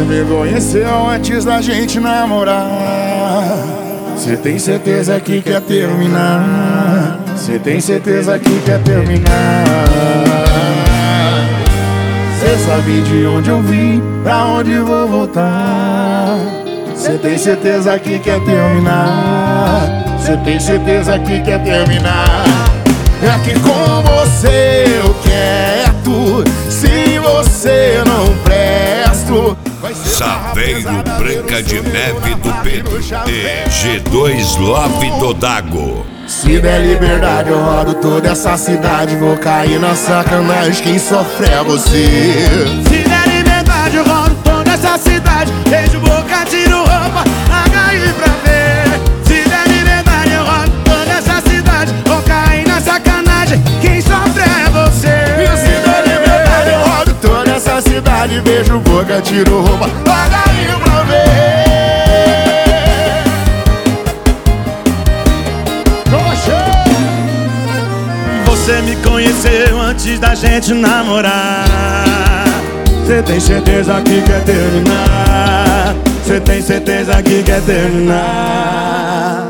me conheceu antes da gente namorar. Cê tem certeza que quer terminar? Cê tem certeza que quer terminar? Cê sabe de onde eu vim, pra onde vou voltar. Cê tem certeza que quer terminar? Cê tem certeza que quer terminar? É que com você eu quero, sem você eu não presto. Saveiro Branca de Neve do Pedro e G2 Love do Dago. Se der liberdade eu rodo toda essa cidade. Vou cair na sacanagem, quem sofre é você. Se der liberdade eu rodo toda essa cidade. Beijo, boca, tiro roupa, agarre pra ver. Se der liberdade eu rodo toda essa cidade. Vou cair na sacanagem, quem sofre é você. Se der liberdade eu rodo toda essa cidade. Beijo, boca, tiro roupa, agarre pra ver. Você me conheceu antes da gente namorar. Cê tem certeza que quer terminar? Cê tem certeza que quer terminar?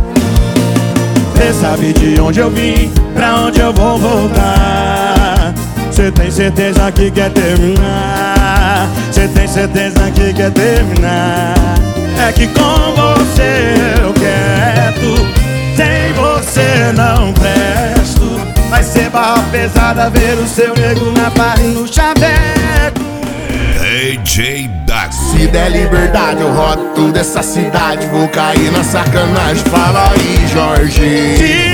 Cê sabe de onde eu vim, pra onde eu vou voltar. Cê tem certeza que quer terminar? Cê tem certeza que quer terminar? É que com você eu quero, sem você não presto. Vai ser barra pesada ver o seu nego na barra e no chaveco. DJ Dago. Se der liberdade eu rodo toda essa cidade. Vou cair na sacanagem, fala aí, Jorge.